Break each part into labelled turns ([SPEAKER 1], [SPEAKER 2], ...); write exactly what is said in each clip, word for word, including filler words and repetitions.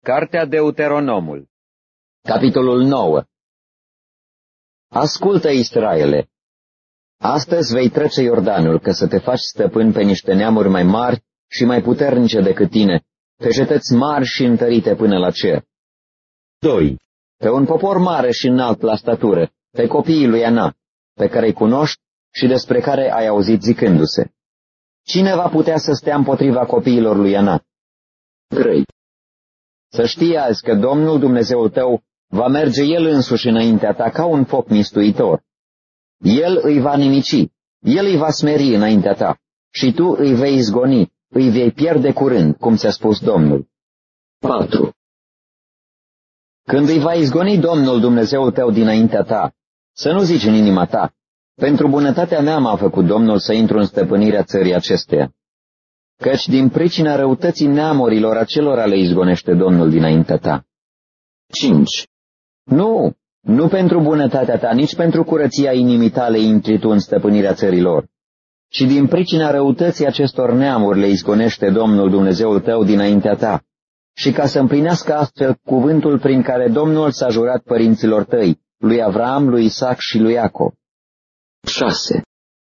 [SPEAKER 1] Cartea Deuteronomul,
[SPEAKER 2] capitolul nouă. Ascultă, Israele! Astăzi vei trece Iordanul, ca să te faci stăpân pe niște neamuri mai mari și mai puternice decât tine, pe cetăți mari și întărite până la cer. doi. Pe un popor mare și înalt la statură, pe copiii lui Anak, pe care îi cunoști și despre care ai auzit zicându-se: cine va putea să stea împotriva copiilor lui Anak? trei. Să știi azi că Domnul Dumnezeul tău va merge El însuși înaintea ta ca un foc mistuitor. El îi va nimici, El îi va smeri înaintea ta și tu îi vei izgoni, îi vei pierde curând, cum ți-a spus Domnul. patru. Când îi va izgoni Domnul Dumnezeul tău dinaintea ta, să nu zici în inima ta: pentru bunătatea mea m-a făcut Domnul să intru în stăpânirea țării acesteia. Căci din pricina răutății neamurilor acelora le izgonește Domnul dinaintea ta. cinci. Nu, nu pentru bunătatea ta, nici pentru curăția inimii tale intri tu în stăpânirea țărilor, ci din pricina răutății acestor neamuri le izgonește Domnul Dumnezeul tău dinaintea ta, și ca să împlinească astfel cuvântul prin care Domnul s-a jurat părinților tăi, lui Avram, lui Isaac și lui Iacov. șase.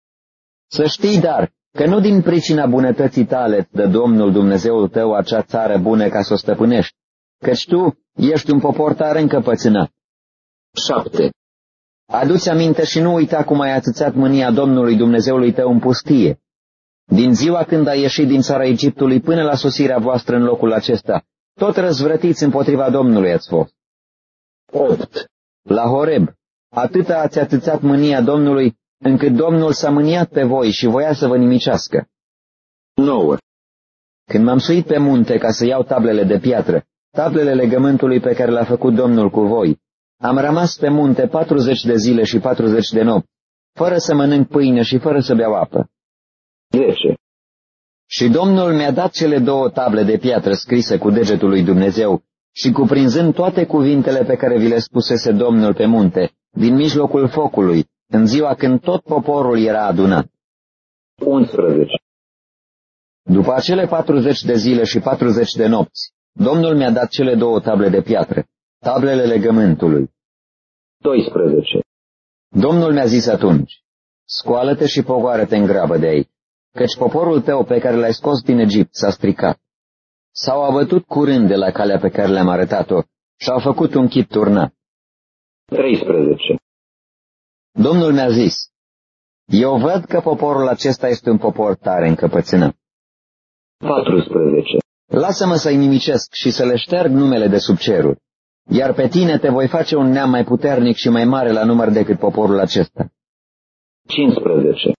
[SPEAKER 2] Să știi, dar, că nu din pricina bunătății tale îți dă Domnul Dumnezeul tău acea țară bună ca să o stăpânești, căci tu ești un popor tare încăpățânat. șapte. Adu-ți aminte și nu uita cum ai atâțat mânia Domnului Dumnezeului tău în pustie. Din ziua când ai ieșit din țara Egiptului până la sosirea voastră în locul acesta, tot răzvrătiți împotriva Domnului ați fost. opt. La Horeb, atâta ați atâțat mânia Domnului, încât Domnul s-a mâniat pe voi și voia să vă nimicească. nouă. Când m-am suit pe munte ca să iau tablele de piatră, tablele legământului pe care l-a făcut Domnul cu voi, am rămas pe munte patruzeci de zile și patruzeci de nopți, fără să mănânc pâine și fără să beau apă. zece. Și Domnul mi-a dat cele două table de piatră scrise cu degetul lui Dumnezeu și cuprinzând toate cuvintele pe care vi le spusese Domnul pe munte, din mijlocul focului, în ziua când tot poporul era adunat. unsprezece. După acele patruzeci de zile și patruzeci de nopți, Domnul mi-a dat cele două table de piatră, tablele legământului. doisprezece. Domnul mi-a zis atunci: scoală-te și pogoară-te în grabă de aici, căci poporul tău pe care l-ai scos din Egipt s-a stricat. S-au abătut curând de la calea pe care le-am arătat-o și au făcut un chip turnat. treisprezece. Domnul mi-a zis: eu văd că poporul acesta este un popor tare încăpățânat. patrusprezece. Lasă-mă să-i nimicesc și să le șterg numele de sub ceruri, iar pe tine te voi face un neam mai puternic și mai mare la număr decât poporul acesta. cincisprezece.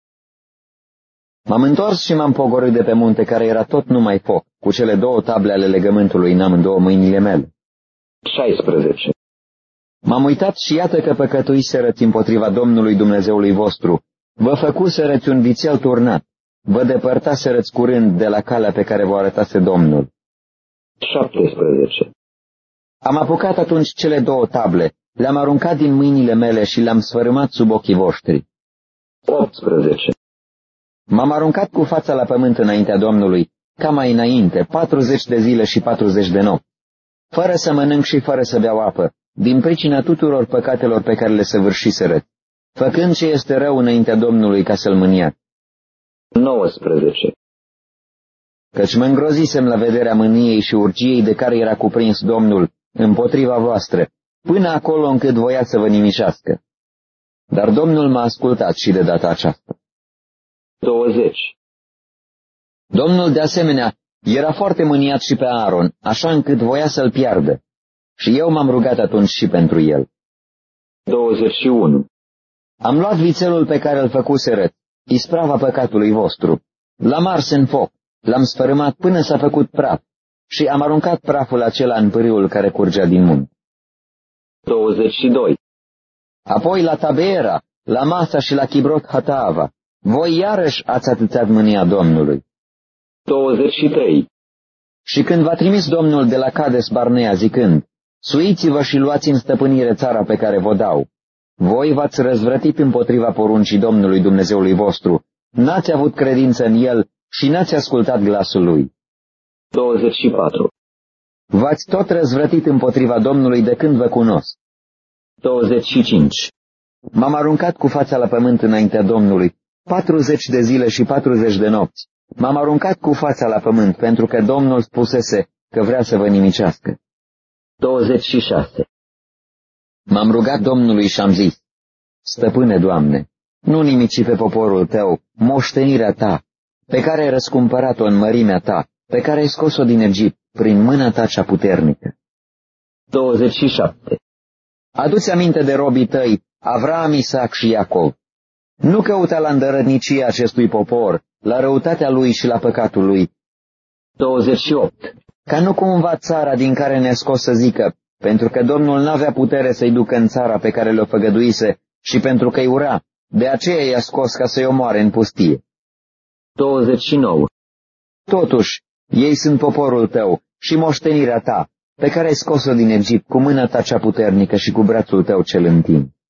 [SPEAKER 2] M-am întors și m-am pogorât de pe munte, care era tot numai foc, cu cele două table ale legământului în amândouă mâinile mele. șaisprezece. M-am uitat și iată că păcătuiserăți împotriva Domnului Dumnezeului vostru, vă făcuserăți un vițel turnat, vă depărtaserăți curând de la calea pe care vă arătase Domnul. șaptesprezece. Am apucat atunci cele două table, le-am aruncat din mâinile mele și le-am sfărâmat sub ochii voștri. optsprezece. M-am aruncat cu fața la pământ înaintea Domnului, ca mai înainte, patruzeci de zile și patruzeci de nopți, fără să mănânc și fără să beau apă, din pricina tuturor păcatelor pe care le săvârșiseră, făcând ce este rău înaintea Domnului ca să-l mânia. nouăsprezece. Căci mă îngrozisem la vederea mâniei și urgiei de care era cuprins Domnul împotriva voastră, până acolo încât voia să vă nimicească. Dar Domnul m-a ascultat și de data aceasta. douăzeci. Domnul de asemenea era foarte mâniat și pe Aaron, așa încât voia să-l piardă, și eu m-am rugat atunci și pentru el. douăzeci și unu. Am luat vițelul pe care îl făcuseră, isprava păcatului vostru, l-am ars în foc, l-am sfărâmat până s-a făcut praf și am aruncat praful acela în pârâul care curgea din munte. douăzeci și doi. Apoi la Tabeera, la Masa și la Chibrot Hataava, voi iarăși ați atâțat mânia Domnului. douăzeci și trei. Și când v-a trimis Domnul de la Cades Barnea zicând: suiți-vă și luați în stăpânire țara pe care vă dau, voi v-ați răzvrătit împotriva poruncii Domnului Dumnezeului vostru, n-ați avut credință în El și n-ați ascultat glasul Lui. douăzeci și patru. V-ați tot răzvrătit împotriva Domnului de când vă cunosc. douăzeci și cinci. M-am aruncat cu fața la pământ înaintea Domnului, patruzeci de zile și patruzeci de nopți. M-am aruncat cu fața la pământ, pentru că Domnul spusese că vrea să vă nimicească. douăzeci și șase. M-am rugat Domnului și am zis: Stăpâne, Doamne, nu nimici pe poporul Tău moștenirea Ta, pe care ai răscumpărat-o în mărimea Ta, pe care ai scos-o din Egipt prin mâna Ta cea puternică. douăzeci și șapte. Adu-ți aminte de robii Tăi, Avram, Isaac și Iacov. Nu căuta la îndărătnicia acestui popor, la răutatea lui și la păcatul lui. douăzeci și opt. Ca nu cumva țara din care ne-a scos să zică, pentru că Domnul n-avea putere să-i ducă în țara pe care le-o făgăduise și pentru că-i ura, de aceea i-a scos ca să-i omoare în pustie. douăzeci și nouă. Totuși, ei sunt poporul Tău și moștenirea Ta, pe care ai scos-o din Egipt cu mâna Ta cea puternică și cu brațul Tău cel întind.